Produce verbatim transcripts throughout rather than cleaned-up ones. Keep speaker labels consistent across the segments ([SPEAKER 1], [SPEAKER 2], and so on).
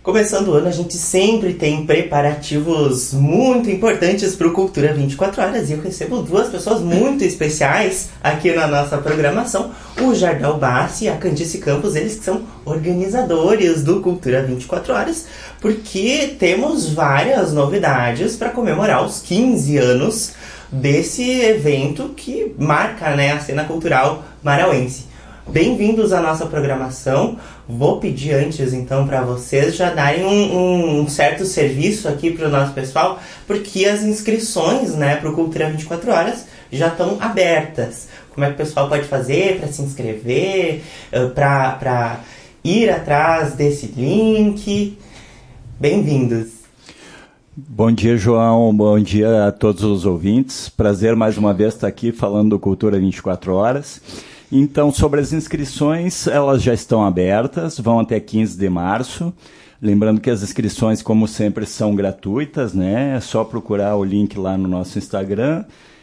[SPEAKER 1] Começando o ano, a gente sempre tem preparativos muito importantes para o Cultura vinte e quatro horas e eu recebo duas pessoas muito especiais aqui na nossa programação, o Jardel Bassi e a Candice Campos, eles que são organizadores do Cultura vinte e quatro horas, porque temos várias novidades para comemorar os quinze anos desse evento que marca, né, a cena cultural marauense. Bem-vindos à nossa programação. Vou pedir antes, então, para vocês já darem um, um certo serviço aqui para o nosso pessoal, porque as inscrições, né, para o Cultura vinte e quatro horas já estão abertas. Como é que o pessoal pode fazer para se inscrever, para ir atrás desse link? Bem-vindos.
[SPEAKER 2] Bom dia, João. Bom dia a todos os ouvintes. Prazer mais uma vez estar aqui falando do Cultura vinte e quatro horas. Então, sobre as inscrições, elas já estão abertas, vão até quinze de março. Lembrando que as inscrições, como sempre, são gratuitas, né? É só procurar o link lá no nosso Instagram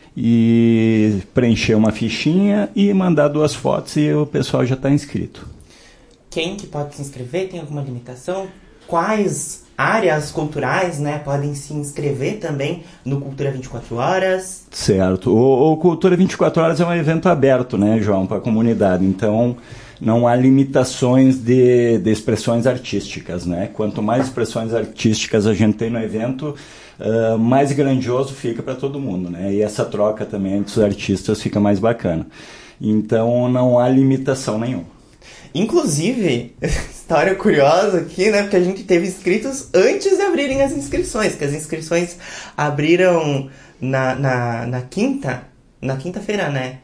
[SPEAKER 2] e preencher uma fichinha e mandar duas fotos e o pessoal já está inscrito.
[SPEAKER 1] Quem que pode se inscrever? Tem alguma limitação? Quais áreas culturais, né, podem se inscrever também no Cultura vinte e quatro horas?
[SPEAKER 2] Certo. O, o Cultura vinte e quatro horas é um evento aberto, né, João, para a comunidade. Então, não há limitações de, de expressões artísticas, né? Quanto mais expressões artísticas a gente tem no evento, uh, mais grandioso fica para todo mundo, né? E essa troca também entre os artistas fica mais bacana. Então, não há limitação nenhuma.
[SPEAKER 1] Inclusive, história curiosa aqui, né? Porque a gente teve inscritos antes de abrirem as inscrições, que as inscrições abriram na, na, na quinta, na quinta-feira, né?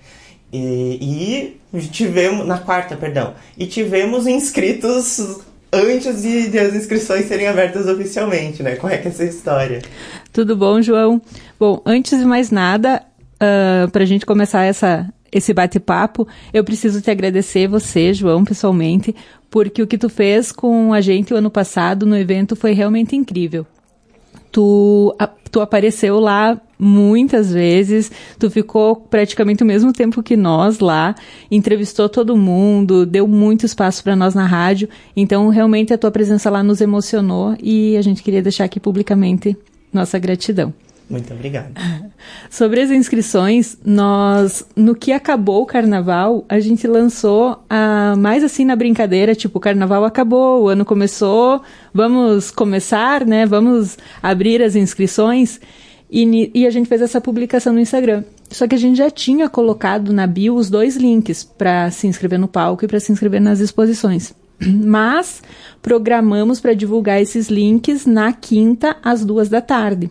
[SPEAKER 1] E, e tivemos, na quarta, perdão, e tivemos inscritos antes de, de as inscrições serem abertas oficialmente, né? Como é que é essa história?
[SPEAKER 3] Tudo bom, João? Bom, antes de mais nada, uh, pra gente começar essa... esse bate-papo, eu preciso te agradecer você, João, pessoalmente, porque o que tu fez com a gente o ano passado no evento foi realmente incrível. Tu, a, tu apareceu lá muitas vezes, tu ficou praticamente o mesmo tempo que nós lá, entrevistou todo mundo, deu muito espaço para nós na rádio, então realmente a tua presença lá nos emocionou e a gente queria deixar aqui publicamente nossa gratidão.
[SPEAKER 1] Muito obrigado.
[SPEAKER 3] Sobre as inscrições, nós, no que acabou o carnaval, a gente lançou a, mais assim na brincadeira, tipo, o carnaval acabou, o ano começou, vamos começar, né, vamos abrir as inscrições, e, e a gente fez essa publicação no Instagram. Só que a gente já tinha colocado na bio os dois links para se inscrever no palco e para se inscrever nas exposições. Mas programamos para divulgar esses links na quinta, às duas da tarde.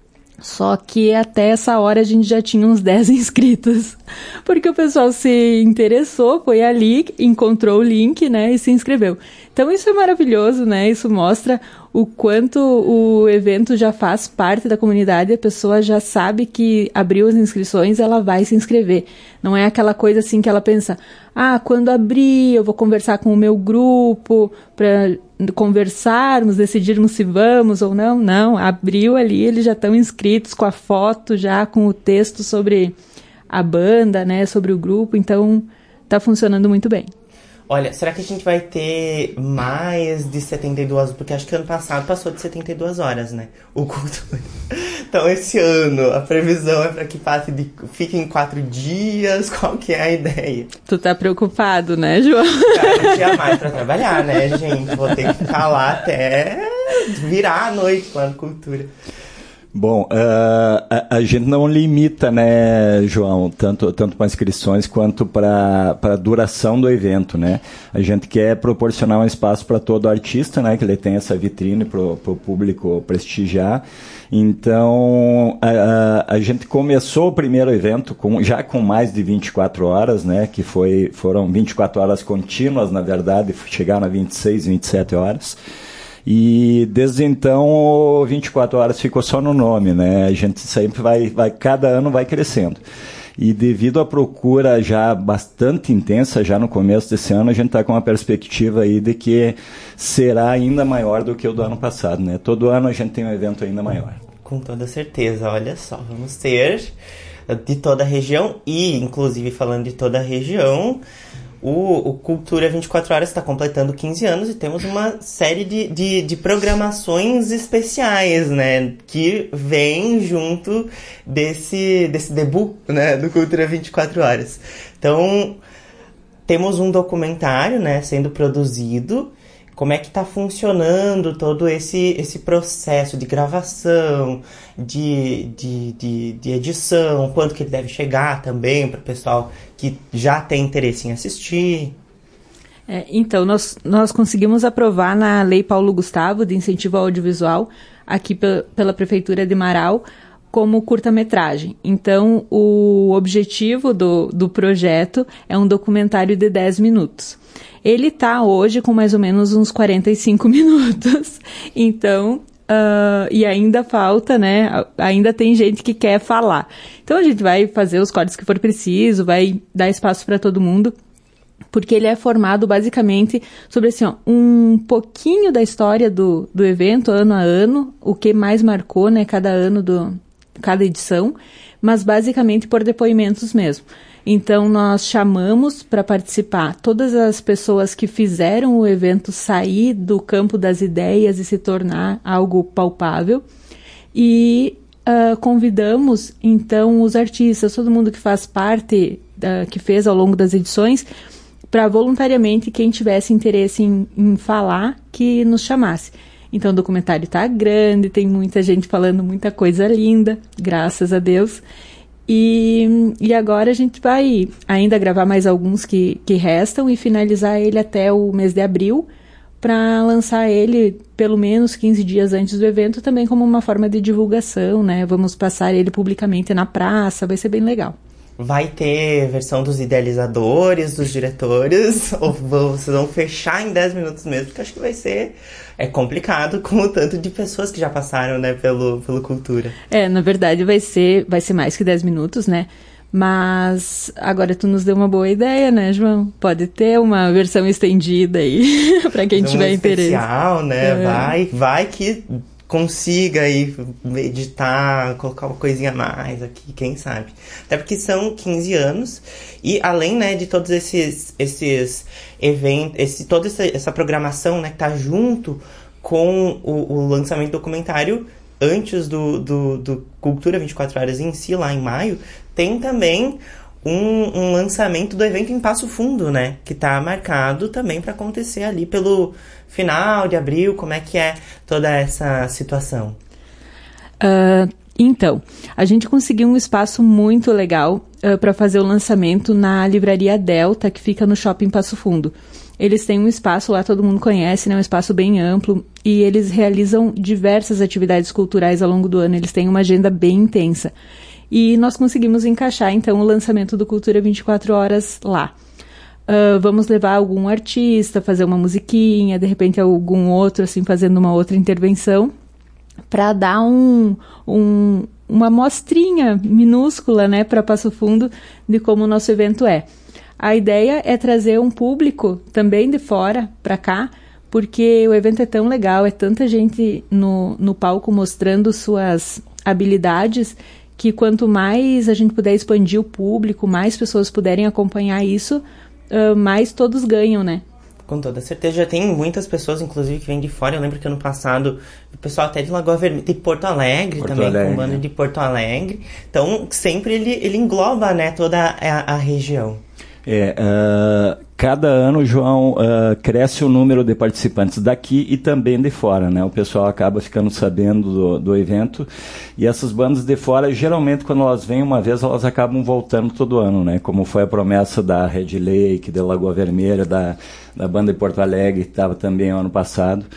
[SPEAKER 3] Só que até essa hora a gente já tinha uns dez inscritos, porque o pessoal se interessou, foi ali, encontrou o link, né, e se inscreveu. Então isso é maravilhoso, né, isso mostra o quanto o evento já faz parte da comunidade, a pessoa já sabe que abriu as inscrições, ela vai se inscrever. Não é aquela coisa assim que ela pensa, ah, quando abrir eu vou conversar com o meu grupo para conversarmos, decidirmos se vamos ou não. Não, abriu ali, eles já estão inscritos com a foto, já com o texto sobre a banda, né, sobre o grupo, então tá funcionando muito bem.
[SPEAKER 1] Olha, será que a gente vai ter mais de setenta e duas, porque acho que ano passado passou de setenta e duas horas, né, o culto. Então esse ano a previsão é para que passe de, fique em quatro dias, qual que é a ideia?
[SPEAKER 3] Tu tá preocupado, né, João?
[SPEAKER 1] Cara, um dia a mais pra trabalhar, né, gente, vou ter que ficar lá até virar a noite com a cultura.
[SPEAKER 2] Bom, uh, a, a gente não limita, né, João, tanto, tanto para inscrições quanto para a duração do evento, né? A gente quer proporcionar um espaço para todo artista, né, que ele tem essa vitrine para o público prestigiar. Então, a, a, a gente começou o primeiro evento com, já com mais de vinte e quatro horas, né, que foi, foram vinte e quatro horas contínuas, na verdade, chegaram a vinte e seis, vinte e sete horas. E desde então, vinte e quatro horas ficou só no nome, né? A gente sempre vai, vai, cada ano vai crescendo. E devido à procura já bastante intensa, já no começo desse ano, a gente está com uma perspectiva aí de que será ainda maior do que o do ano passado, né? Todo ano a gente tem um evento ainda maior.
[SPEAKER 1] Com toda certeza, olha só, vamos ter de toda a região e, inclusive, falando de toda a região, O, o Cultura vinte e quatro Horas está completando quinze anos e temos uma série de, de, de programações especiais, né? Que vem junto desse, desse debut, né? Do Cultura vinte e quatro Horas. Então, temos um documentário, né? Sendo produzido. Como é que está funcionando todo esse, esse processo de gravação, de, de, de, de edição, quanto que ele deve chegar também para o pessoal que já tem interesse em assistir.
[SPEAKER 3] É, então, nós, nós conseguimos aprovar na Lei Paulo Gustavo, de incentivo ao audiovisual, aqui pe- pela Prefeitura de Marau, como curta-metragem. Então, o objetivo do, do projeto é um documentário de dez minutos. Ele está hoje com mais ou menos uns quarenta e cinco minutos. Então, uh, e ainda falta, né? Ainda tem gente que quer falar. Então, a gente vai fazer os cortes que for preciso, vai dar espaço para todo mundo, porque ele é formado basicamente sobre assim, ó, um pouquinho da história do, do evento, ano a ano, o que mais marcou, né? Cada ano, do, cada edição, mas basicamente por depoimentos mesmo. Então, nós chamamos para participar todas as pessoas que fizeram o evento sair do campo das ideias e se tornar algo palpável. E uh, convidamos, então, os artistas, todo mundo que faz parte, uh, que fez ao longo das edições, para voluntariamente, quem tivesse interesse em, em falar, que nos chamasse. Então, o documentário está grande, tem muita gente falando muita coisa linda, graças a Deus. E, e agora a gente vai ainda gravar mais alguns que, que restam e finalizar ele até o mês de abril, para lançar ele pelo menos quinze dias antes do evento, também como uma forma de divulgação, né? Vamos passar ele publicamente na praça, vai ser bem legal.
[SPEAKER 1] Vai ter versão dos idealizadores, dos diretores, ou vocês vão fechar em dez minutos mesmo, porque acho que vai ser é complicado com o tanto de pessoas que já passaram, né, pelo, pelo Cultura.
[SPEAKER 3] É, na verdade vai ser, vai ser mais que dez minutos, né? Mas agora tu nos deu uma boa ideia, né, João? Pode ter uma versão estendida aí, para quem tiver interesse.
[SPEAKER 1] Especial, né?
[SPEAKER 3] É.
[SPEAKER 1] Vai, vai que consiga aí editar, colocar uma coisinha a mais aqui, quem sabe. Até porque são quinze anos e além, né, de todos esses, esses eventos, esse, toda essa, essa programação, né, que tá junto com o, o lançamento do documentário antes do, do, do Cultura vinte e quatro Horas em si, lá em maio, tem também um, um lançamento do evento em Passo Fundo, né, que tá marcado também para acontecer ali pelo final de abril. Como é que é toda essa situação?
[SPEAKER 3] Uh, então, a gente conseguiu um espaço muito legal uh, para fazer o lançamento na Livraria Delta, que fica no Shopping Passo Fundo. Eles têm um espaço lá, todo mundo conhece, né, um espaço bem amplo, e eles realizam diversas atividades culturais ao longo do ano. Eles têm uma agenda bem intensa. E nós conseguimos encaixar, então, o lançamento do Cultura vinte e quatro Horas lá. Uh, vamos levar algum artista, fazer uma musiquinha, de repente algum outro, assim, fazendo uma outra intervenção, para dar um, um, uma amostrinha minúscula, né, para Passo Fundo de como o nosso evento é. A ideia é trazer um público também de fora para cá, porque o evento é tão legal, é tanta gente no, no palco mostrando suas habilidades, que quanto mais a gente puder expandir o público, mais pessoas puderem acompanhar isso, Uh, mais todos ganham, né?
[SPEAKER 1] Com toda certeza. Já tem muitas pessoas, inclusive, que vêm de fora. Eu lembro que ano passado, o pessoal até de Lagoa Vermelha, de Porto Alegre Porto também, Alegre, com o bando, né, de Porto Alegre. Então, sempre ele, ele engloba, né, toda a, a região.
[SPEAKER 2] É, uh, cada ano, João, uh, cresce o número de participantes daqui e também de fora, né? O pessoal acaba ficando sabendo do, do evento, e essas bandas de fora, geralmente, quando elas vêm uma vez, elas acabam voltando todo ano, né? Como foi a promessa da Red Lake, da Lagoa Vermelha, da, da banda de Porto Alegre, que estava também ano passado.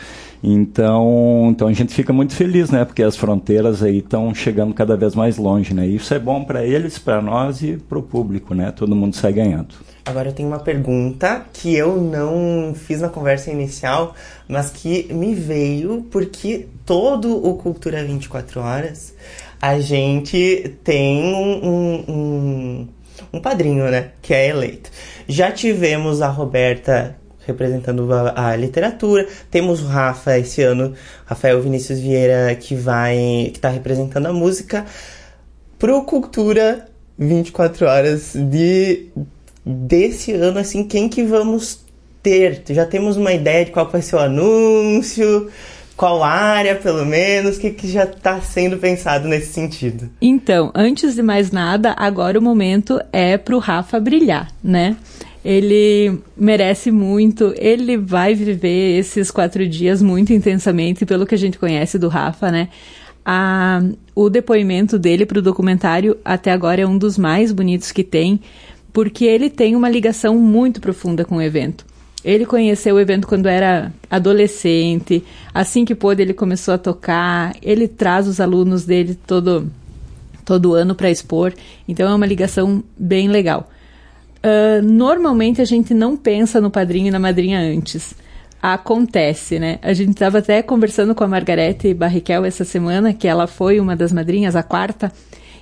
[SPEAKER 2] Então, então a gente fica muito feliz, né? Porque as fronteiras aí estão chegando cada vez mais longe, né? Isso é bom para eles, para nós e para o público, né? Todo mundo sai ganhando.
[SPEAKER 1] Agora eu tenho uma pergunta que eu não fiz na conversa inicial, mas que me veio porque todo o Cultura vinte e quatro Horas a gente tem um, um, um, um padrinho, né? Que é eleito. Já tivemos a Roberta representando a, a literatura, temos o Rafa esse ano, Rafael Vinícius Vieira, que vai, que tá representando a música. Pro Cultura vinte e quatro Horas de desse ano, assim, quem que vamos ter? Já temos uma ideia de qual vai ser o anúncio? Qual área, pelo menos? O que, que já está sendo pensado nesse sentido?
[SPEAKER 3] Então, antes de mais nada, agora o momento é para o Rafa brilhar, né? Ele merece muito, ele vai viver esses quatro dias muito intensamente, pelo que a gente conhece do Rafa, né? A, o depoimento dele para o documentário até agora é um dos mais bonitos que tem, porque ele tem uma ligação muito profunda com o evento. Ele conheceu o evento quando era adolescente, assim que pôde ele começou a tocar, ele traz os alunos dele todo, todo ano para expor, então é uma ligação bem legal. Uh, normalmente a gente não pensa no padrinho e na madrinha antes, acontece, né? A gente estava até conversando com a Margarete Barriquel essa semana, que ela foi uma das madrinhas, a quarta,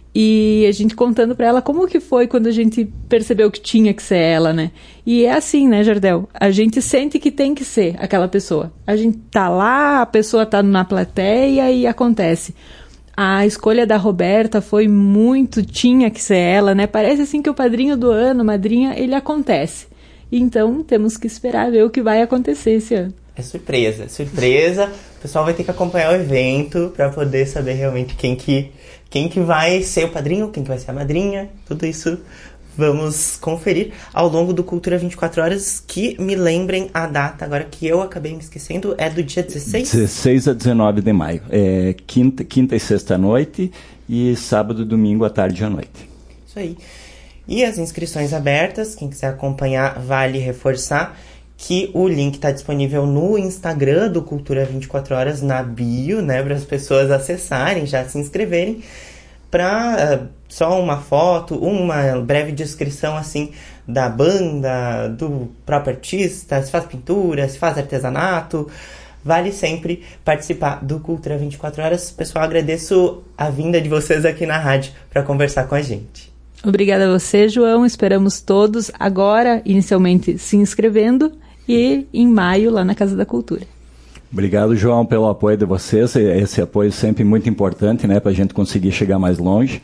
[SPEAKER 3] e a gente contando pra ela como que foi quando a gente percebeu que tinha que ser ela, né? E é assim, né, Jardel? A gente sente que tem que ser aquela pessoa. A gente tá lá, a pessoa tá na plateia e acontece. A escolha da Roberta foi muito, tinha que ser ela, né? Parece assim que o padrinho do ano, madrinha, ele acontece. Então, temos que esperar ver o que vai acontecer esse ano.
[SPEAKER 1] É surpresa, é surpresa. O pessoal vai ter que acompanhar o evento para poder saber realmente quem que, quem que vai ser o padrinho, quem que vai ser a madrinha. Tudo isso vamos conferir ao longo do Cultura vinte e quatro horas, que me lembrem a data agora que eu acabei me esquecendo, é do dia dezesseis?
[SPEAKER 2] dezesseis a dezenove de maio. É quinta, quinta e sexta à noite e sábado e domingo à tarde e à noite.
[SPEAKER 1] Isso aí. E as inscrições abertas, quem quiser acompanhar, vale reforçar que o link está disponível no Instagram do Cultura vinte e quatro horas, na bio, né, para as pessoas acessarem, já se inscreverem, para uh, só uma foto, uma breve descrição, assim, da banda, do próprio artista, se faz pintura, se faz artesanato. Vale sempre participar do Cultura vinte e quatro horas. Pessoal, agradeço a vinda de vocês aqui na rádio para conversar com a gente.
[SPEAKER 3] Obrigada a você, João. Esperamos todos agora, inicialmente, se inscrevendo e em maio lá na Casa da Cultura.
[SPEAKER 2] Obrigado, João, pelo apoio de vocês. Esse apoio sempre muito importante, né, para a gente conseguir chegar mais longe.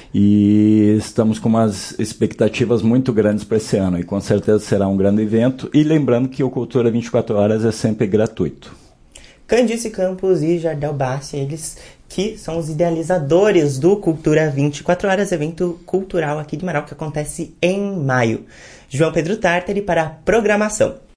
[SPEAKER 2] E estamos com umas expectativas muito grandes para esse ano. E com certeza será um grande evento. E lembrando que o Cultura vinte e quatro horas é sempre gratuito.
[SPEAKER 1] Candice Campos e Jardel Bassi, eles que são os idealizadores do Cultura vinte e quatro horas, evento cultural aqui de Marau, que acontece em maio. João Pedro Tartari para a programação.